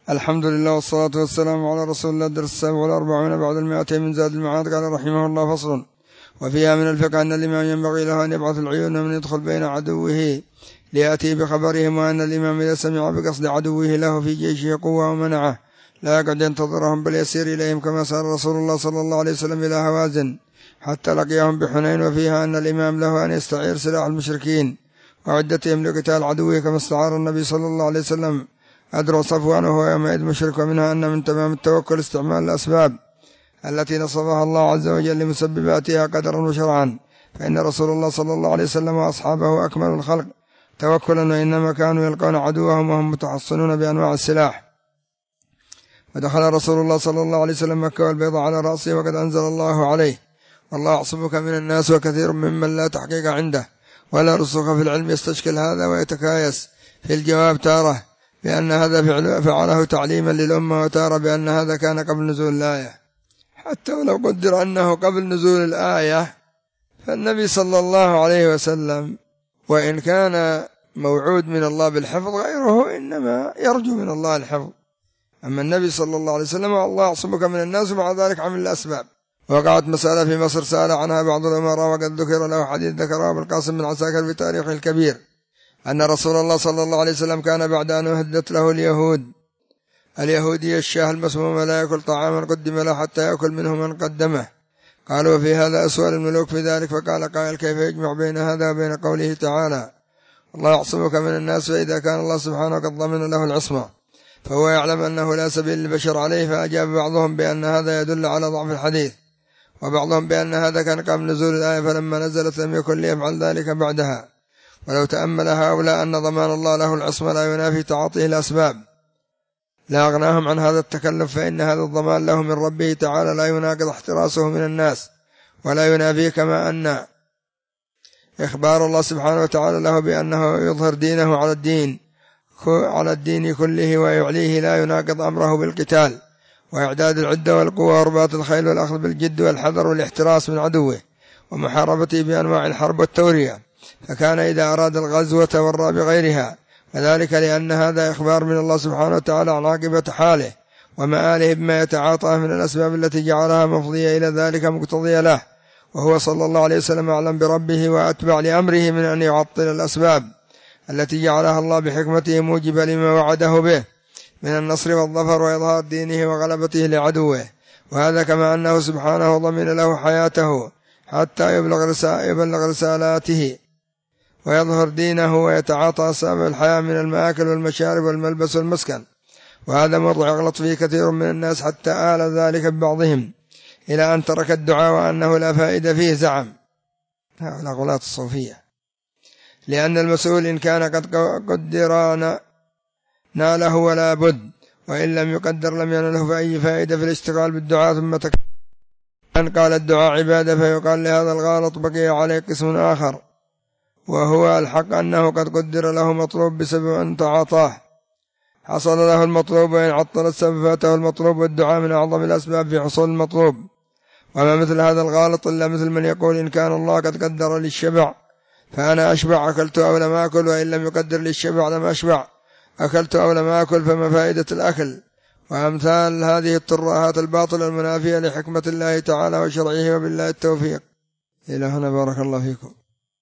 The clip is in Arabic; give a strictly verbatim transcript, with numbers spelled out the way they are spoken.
الحمد لله والصلاة والسلام على رسول الله. الدرس السابع والأربعون بعد المائتين من زاد المعاد. قال رحمه الله: فصل. وفيها من الفقه أن الإمام ينبغي له أن يبعث العيون من يدخل بين عدوه ليأتي بخبرهم، وأن الإمام إذا سمع بقصد عدوه له في جيشه قوة ومنعه لا يقعد ينتظرهم بل يسير إليهم، كما سار رسول الله صلى الله عليه وسلم إلى هوازن حتى لقيهم بحنين. وفيها أن الإمام له أن يستعير سلاح المشركين وعدتهم لقتال عدوه، كما استعار النبي صلى الله عليه وسلم أدرع صفوان وهو يومئذ مشرك. ومنها أن من تمام التوكل استعمال الأسباب التي نصبها الله عز وجل لمسبباتها قدرا وشرعا، فإن رسول الله صلى الله عليه وسلم وأصحابه أكمل الخلق توكلا، وإنما كانوا يلقون عدوهم وهم متحصنون بأنواع السلاح. ودخل رسول الله صلى الله عليه وسلم مكة والبيض على رأسه وقد أنزل الله عليه: والله يعصمك من الناس، وكثير ممن لا تحقيق عنده ولا رسوخ في العلم يستشكل هذا ويتكايس في الجواب، تاره بأن هذا فعله تعليما للأمة، وتاره بأن هذا كان قبل نزول الآية. حتى ولو قدر أنه قبل نزول الآية، فالنبي صلى الله عليه وسلم وإن كان موعود من الله بالحفظ، غيره إنما يرجو من الله الحفظ. أما النبي صلى الله عليه وسلم الله يعصمك من الناس، ومع ذلك عمل الأسباب. وقعت مسألة في مصر سأل عنها بعض الأمراء، وقد ذكر له حديث ذكره ابن القاسم بن عساكر في تاريخه الكبير، أن رسول الله صلى الله عليه وسلم كان بعد أن أهدت له اليهود اليهودية الشاه المسمومة لا يأكل طعاما قدم له حتى يأكل منه من قدمه. قالوا: وفي هذا أسوأ الملوك في ذلك. فقال قائل: كيف يجمع بين هذا وبين قوله تعالى: الله يعصمك من الناس؟ فإذا كان الله سبحانه قد ضمن له العصمة فهو يعلم أنه لا سبيل للبشر عليه. فأجاب بعضهم بأن هذا يدل على ضعف الحديث، وبعضهم بأن هذا كان قبل نزول الآية، فلما نزلت لم يكن ليفعل ذلك بعدها. ولو تأمل هؤلاء أن ضمان الله له العصمة لا ينافي تعاطيه الأسباب لا أغناهم عن هذا التكلف، فإن هذا الضمان له من ربه تعالى لا يناقض احتراسه من الناس ولا ينافيه، كما أن إخبار الله سبحانه وتعالى له بأنه يظهر دينه على الدين على الدين كله ويعليه لا يناقض أمره بالقتال وإعداد العدة والقوة ورباط الخيل والأخذ بالجد والحذر والاحتراس من عدوه ومحاربته بأنواع الحرب والتورية. فكان إذا أراد الغزوة تورى بغيرها، وذلك لأن هذا إخبار من الله سبحانه وتعالى عن عاقبة حاله ومآله بما يتعاطى من الأسباب التي جعلها مفضية إلى ذلك مقتضية له. وهو صلى الله عليه وسلم أعلم بربه وأتبع لأمره من أن يعطل الأسباب التي جعلها الله بحكمته موجبة لما وعده به من النصر والظفر وإظهار دينه وغلبته لعدوه. وهذا كما أنه سبحانه ضمن له حياته حتى يبلغ رسالاته ويظهر دينه ويتعاطى أسباب الحياة من المآكل والمشارب والملبس والمسكن. وهذا موضع يغلط فيه كثير من الناس، حتى آل ذلك ببعضهم إلى أن ترك الدعاء وأنه لا فائدة فيه. زعم هؤلاء غلاة الصوفية، لأن المسؤول إن كان قد قدر ناله ولا بد، وإن لم يقدر لم ينله فأي فائدة في الاشتغال بالدعاء. ثم تكلم قال الدعاء عبادة، فيقال لهذا الغالط بقي عليه قسم آخر، وهو الحق أنه قد قدر له مطلوب بسبب أن تعاطاه حصل له المطلوب، وإن عطل السبب فاته المطلوب، والدعاء من أعظم الأسباب في حصول المطلوب. وما مثل هذا الغالط إلا مثل من يقول: إن كان الله قد قدر للشبع فأنا أشبع أكلت أو لم أكل، وإن لم يقدر للشبع لم أشبع أكلت أو لم أكل، فما فائدة الأكل؟ وأمثال هذه الترهات الباطلة المنافية لحكمة الله تعالى وشرعه. وبالله التوفيق. إلى هنا بارك الله فيكم.